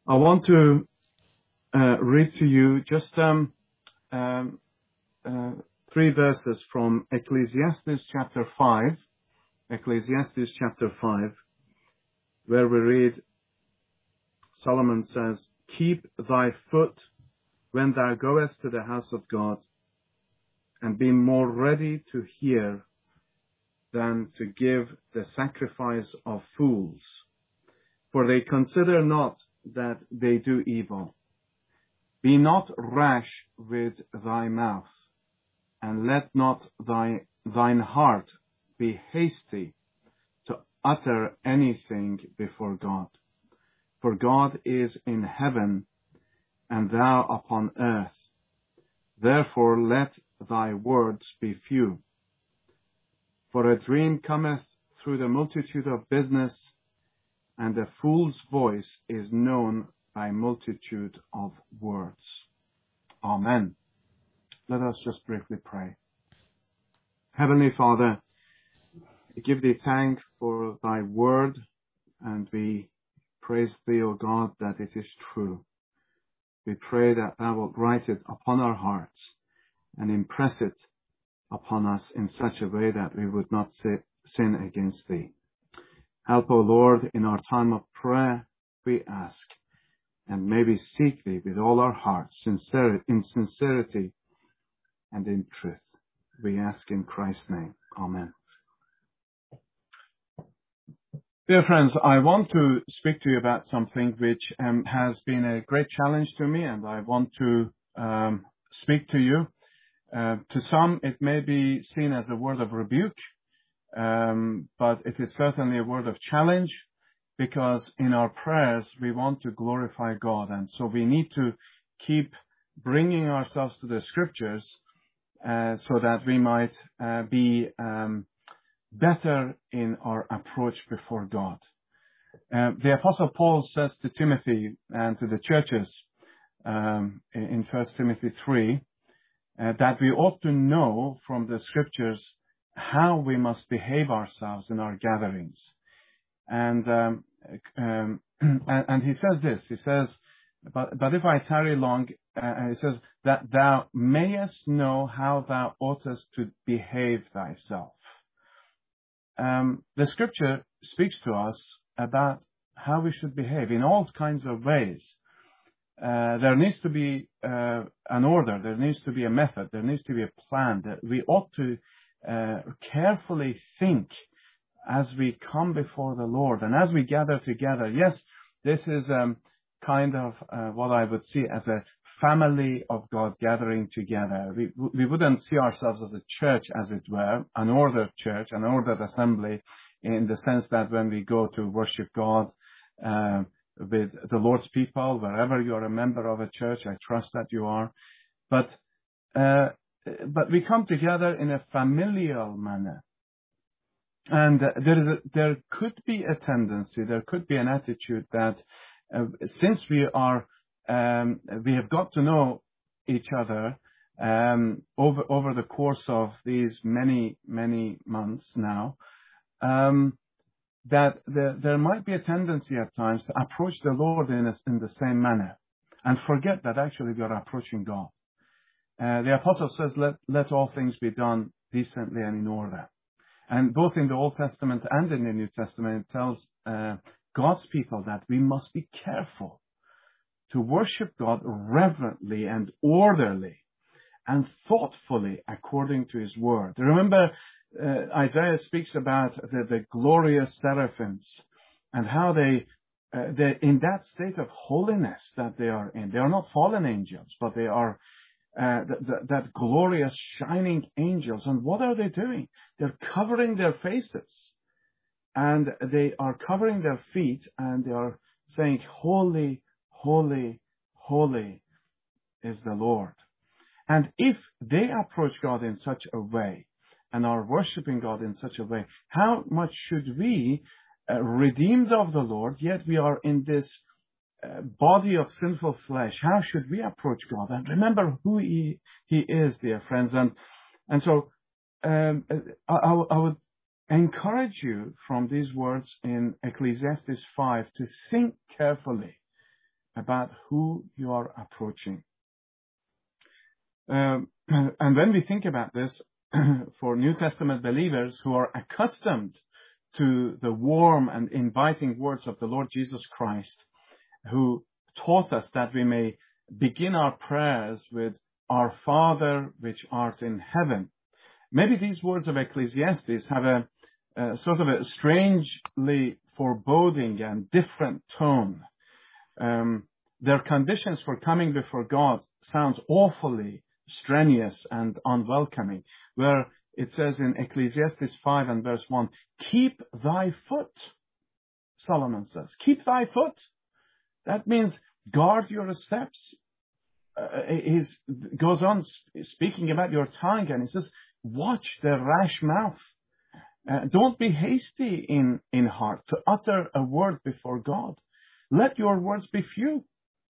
I want to read to you just three verses from Ecclesiastes chapter 5, where we read, Solomon says, "Keep thy foot when thou goest to the house of God, and be more ready to hear than to give the sacrifice of fools. For they consider not that they do evil. Be not rash with thy mouth, and let not thine heart be hasty to utter anything before God. For God is in heaven, and thou upon earth. Therefore let thy words be few. For a dream cometh through the multitude of business, and a fool's voice is known by multitude of words." Amen. Let us just briefly pray. Heavenly Father, we give thee thanks for thy word, and we praise thee, O God, that it is true. We pray that thou wilt write it upon our hearts and impress it upon us in such a way that we would not sin against thee. Help, O Lord, in our time of prayer, we ask, and may we seek thee with all our hearts, in sincerity and in truth. We ask in Christ's name. Amen. Dear friends, I want to speak to you about something which has been a great challenge to me, and I want to speak to you. To some, it may be seen as a word of rebuke, but it is certainly a word of challenge, because in our prayers we want to glorify God, and so we need to keep bringing ourselves to the scriptures so that we might be better in our approach before God. The Apostle Paul says to Timothy and to the churches in 1 Timothy 3 that we ought to know from the scriptures how we must behave ourselves in our gatherings. And he says this, he says, but if I tarry long, he says, that thou mayest know how thou oughtest to behave thyself. The scripture speaks to us about how we should behave in all kinds of ways. There needs to be an order, there needs to be a method, there needs to be a plan. That we ought to carefully think as we come before the Lord and as we gather together. Yes, this is kind of what I would see as a family of God gathering together. We wouldn't see ourselves as a church, as it were, an ordered church, an ordered assembly, in the sense that when we go to worship God with the Lord's people, wherever you are a member of a church, I trust that you are, but we come together in a familial manner. And there could be a tendency, there could be an attitude that since we have got to know each other over the course of these many months now, that there might be a tendency at times to approach the Lord in the same manner and forget that actually we are approaching God. The apostle says, let all things be done decently and in order. And both in the Old Testament and in the New Testament, it tells God's people that we must be careful to worship God reverently and orderly and thoughtfully according to His Word. Remember, Isaiah speaks about the glorious seraphims and how they in that state of holiness that they are in. They are not fallen angels, but they are that glorious shining angels. And what are they doing? They're covering their faces and they are covering their feet, and they are saying, "Holy, holy, holy is the Lord." And if they approach God in such a way and are worshiping God in such a way, how much should we, redeemed of the Lord, yet we are in this body of sinful flesh, how should we approach God? And remember who He is, dear friends. And so I would encourage you from these words in Ecclesiastes 5 to think carefully about who you are approaching. And when we think about this, for New Testament believers who are accustomed to the warm and inviting words of the Lord Jesus Christ, who taught us that we may begin our prayers with "Our Father which art in heaven," maybe these words of Ecclesiastes have a sort of a strangely foreboding and different tone. Their conditions for coming before God sounds awfully strenuous and unwelcoming, where it says in Ecclesiastes 5 and verse 1, "Keep thy foot," Solomon says. Keep thy foot. That means guard your steps. He goes on speaking about your tongue, and he says, watch the rash mouth. Don't be hasty in heart to utter a word before God. Let your words be few.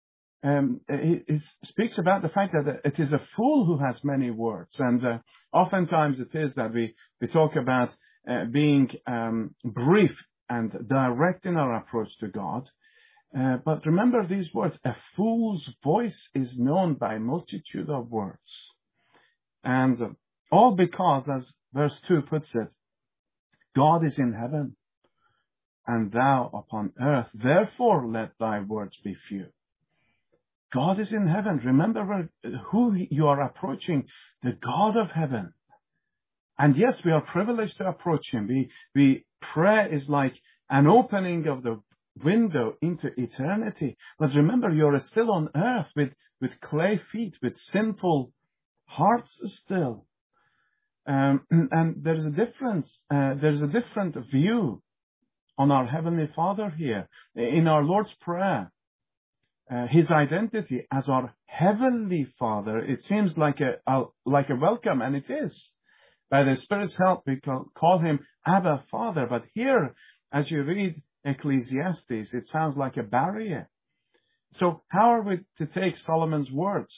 He speaks about the fact that it is a fool who has many words. And oftentimes it is that we talk about being brief and direct in our approach to God. But remember these words: a fool's voice is known by a multitude of words. And all because, as verse 2 puts it, God is in heaven and thou upon earth. Therefore let thy words be few. God is in heaven. Remember who you are approaching, the God of heaven. And yes, we are privileged to approach him. Prayer is like an opening of the window into eternity. But remember, you're still on earth with clay feet, with sinful hearts still. And there's a difference. There's a different view on our Heavenly Father here. In our Lord's Prayer, his identity as our Heavenly Father, it seems like a welcome, and it is. By the Spirit's help, we call him Abba, Father. But here, as you read Ecclesiastes, it sounds like a barrier. So how are we to take Solomon's words?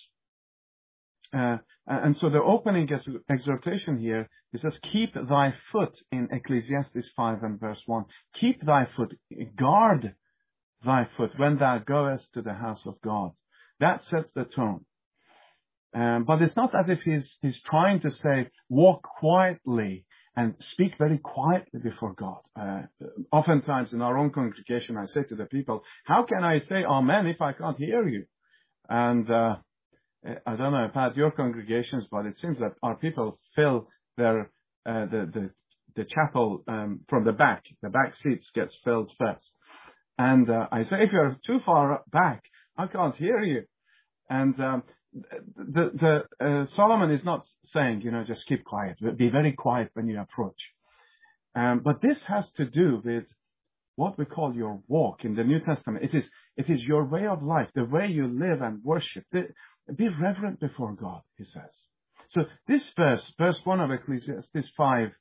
And so the opening exhortation here, it says, keep thy foot in Ecclesiastes 5 and verse 1. Keep thy foot, guard thy foot when thou goest to the house of God. That sets the tone. But it's not as if he's trying to say, walk quietly and speak very quietly before God. Oftentimes in our own congregation, I say to the people, how can I say amen if I can't hear you? And I don't know about your congregations, but it seems that our people fill their the chapel from the back. The back seats gets filled first. And I say, if you're too far back, I can't hear you. And Solomon is not saying, just keep quiet. Be very quiet when you approach. But this has to do with what we call your walk in the New Testament. It is your way of life, the way you live and worship. Be reverent before God, he says. So this verse 1 of Ecclesiastes 5,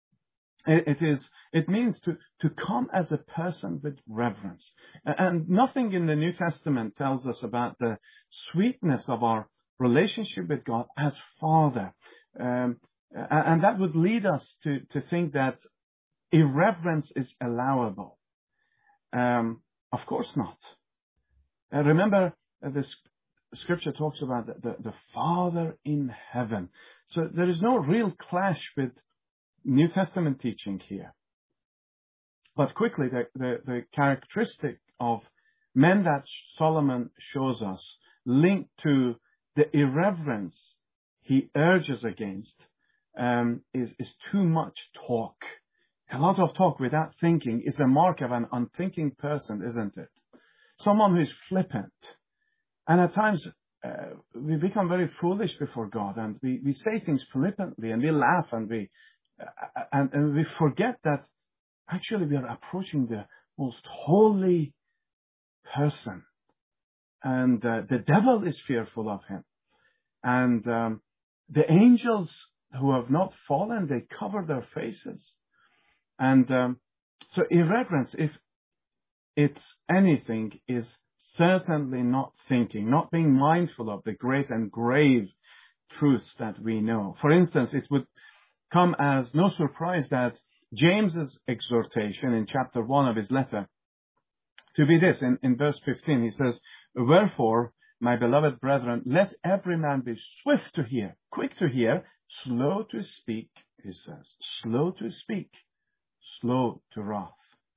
it means to come as a person with reverence. And nothing in the New Testament tells us about the sweetness of our relationship with God as Father. And that would lead us to think that irreverence is allowable. Of course not. Remember, the Scripture talks about the Father in heaven. So there is no real clash with New Testament teaching here. But quickly, the characteristic of men that Solomon shows us linked to the irreverence he urges against is too much talk. A lot of talk without thinking is a mark of an unthinking person, isn't it? Someone who is flippant. And at times, we become very foolish before God, and we say things flippantly, and we laugh, and we forget that actually we are approaching the most holy person. And the devil is fearful of him. And the angels who have not fallen, they cover their faces. And so irreverence, if it's anything, is certainly not thinking, not being mindful of the great and grave truths that we know. For instance, it would come as no surprise that James's exhortation in chapter 1 of his letter to be this. In verse 15, he says, "Wherefore, my beloved brethren, let every man be swift to hear, quick to hear, slow to speak," he says, slow to speak, slow to wrath.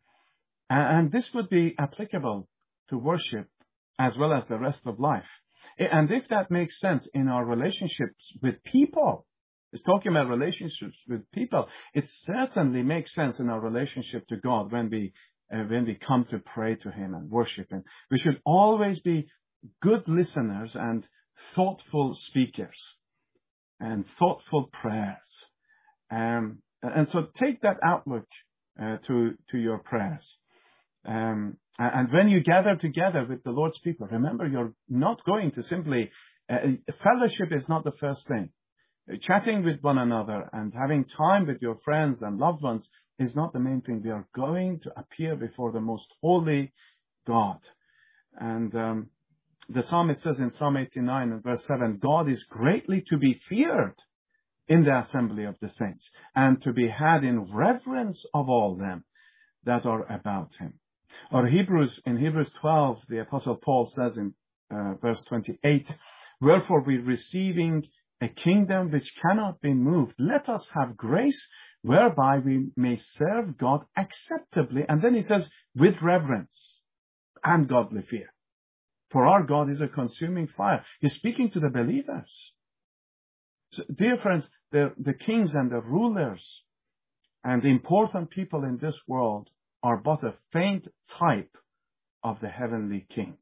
And this would be applicable to worship as well as the rest of life. And if that makes sense in our relationships with people, it's talking about relationships with people, it certainly makes sense in our relationship to God when we come to pray to Him and worship Him. We should always be good listeners and thoughtful speakers and thoughtful prayers. And so take that outlook to your prayers. And when you gather together with the Lord's people, remember, you're not going to simply, fellowship is not the first thing. Chatting with one another and having time with your friends and loved ones is not the main thing. We are going to appear before the most holy God. And the psalmist says in Psalm 89 and verse 7, God is greatly to be feared in the assembly of the saints and to be had in reverence of all them that are about Him. Or in Hebrews 12, the Apostle Paul says in verse 28, "Wherefore we receiving a kingdom which cannot be moved, let us have grace whereby we may serve God acceptably." And then he says, "with reverence and godly fear. For our God is a consuming fire." He's speaking to the believers. So, dear friends, the kings and the rulers and the important people in this world are but a faint type of the heavenly King.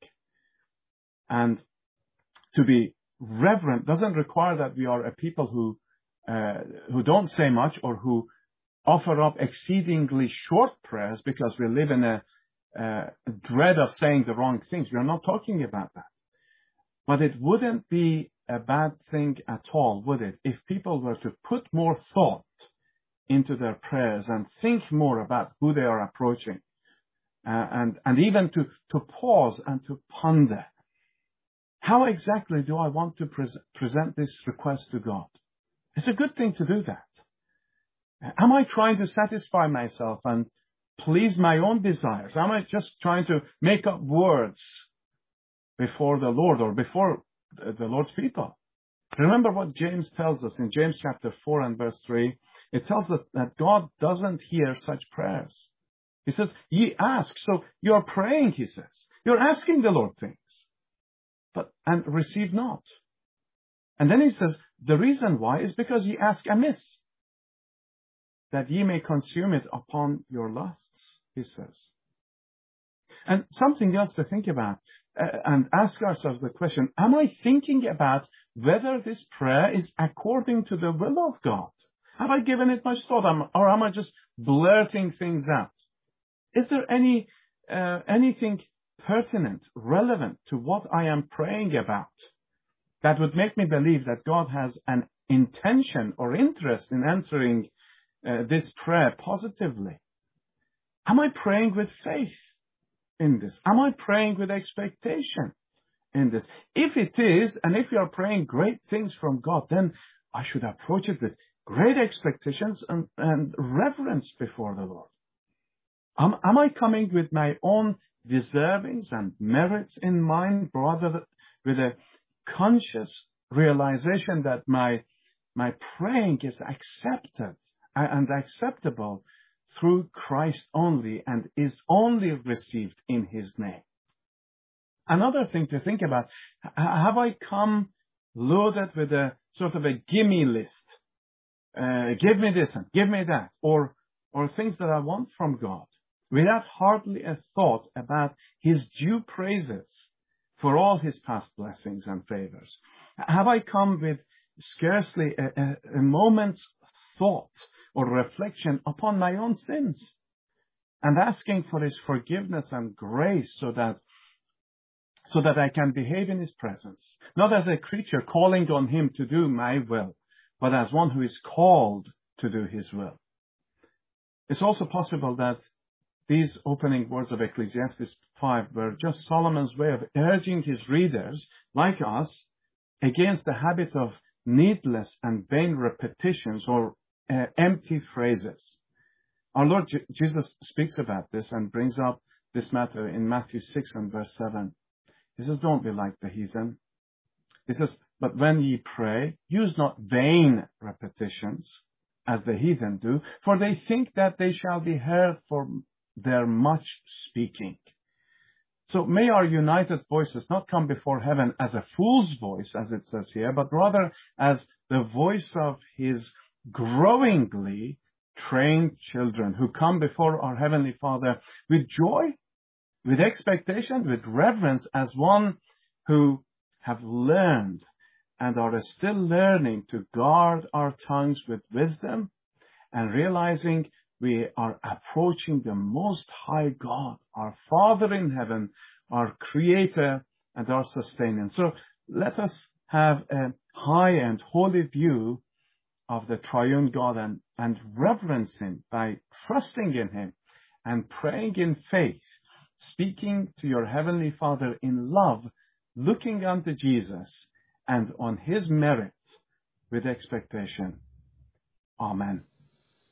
And to be reverent doesn't require that we are a people who don't say much or who offer up exceedingly short prayers because we live in a dread of saying the wrong things. We are not talking about that. But it wouldn't be a bad thing at all, would it, if people were to put more thought into their prayers and think more about who they are approaching, and even to pause and to ponder. How exactly do I want to present this request to God? It's a good thing to do that. Am I trying to satisfy myself and please my own desires? Am I just trying to make up words before the Lord or before the Lord's people? Remember what James tells us in James chapter 4 and verse 3. It tells us that God doesn't hear such prayers. He says, "Ye ask." So you're praying, he says. You're asking the Lord things, and receive not. And then he says, the reason why is because ye ask amiss, that ye may consume it upon your lusts, he says. And something else to think about and ask ourselves the question, am I thinking about whether this prayer is according to the will of God? Have I given it much thought, or am I just blurting things out? Is there anything pertinent, relevant to what I am praying about that would make me believe that God has an intention or interest in answering this prayer positively? Am I praying with faith in this? Am I praying with expectation in this? If it is, and if you are praying great things from God, then I should approach it with great expectations and reverence before the Lord. Am I coming with my own deservings and merits in mind, rather with a conscious realization that my praying is accepted and acceptable through Christ only and is only received in His name? Another thing to think about, have I come loaded with a sort of a gimme list? Give me this and give me that, or things that I want from God, without hardly a thought about His due praises for all His past blessings and favors? Have I come with scarcely a moment's thought or reflection upon my own sins and asking for His forgiveness and grace so that I can behave in His presence, not as a creature calling on Him to do my will, but as one who is called to do His will? It's also possible that these opening words of Ecclesiastes 5 were just Solomon's way of urging his readers, like us, against the habit of needless and vain repetitions or empty phrases. Our Lord Jesus speaks about this and brings up this matter in Matthew 6 and verse 7. He says, don't be like the heathen. He says, but when ye pray, use not vain repetitions, as the heathen do, for they think that they shall be heard for their much speaking. So may our united voices not come before heaven as a fool's voice, as it says here, but rather as the voice of his growingly trained children who come before our Heavenly Father with joy, with expectation, with reverence, as one who have learned and are still learning to guard our tongues with wisdom, and realizing we are approaching the Most High God, our Father in heaven, our Creator and our Sustainer. So let us have a high and holy view of the triune God and reverence Him by trusting in Him and praying in faith, speaking to your Heavenly Father in love, looking unto Jesus and on His merits with expectation. Amen.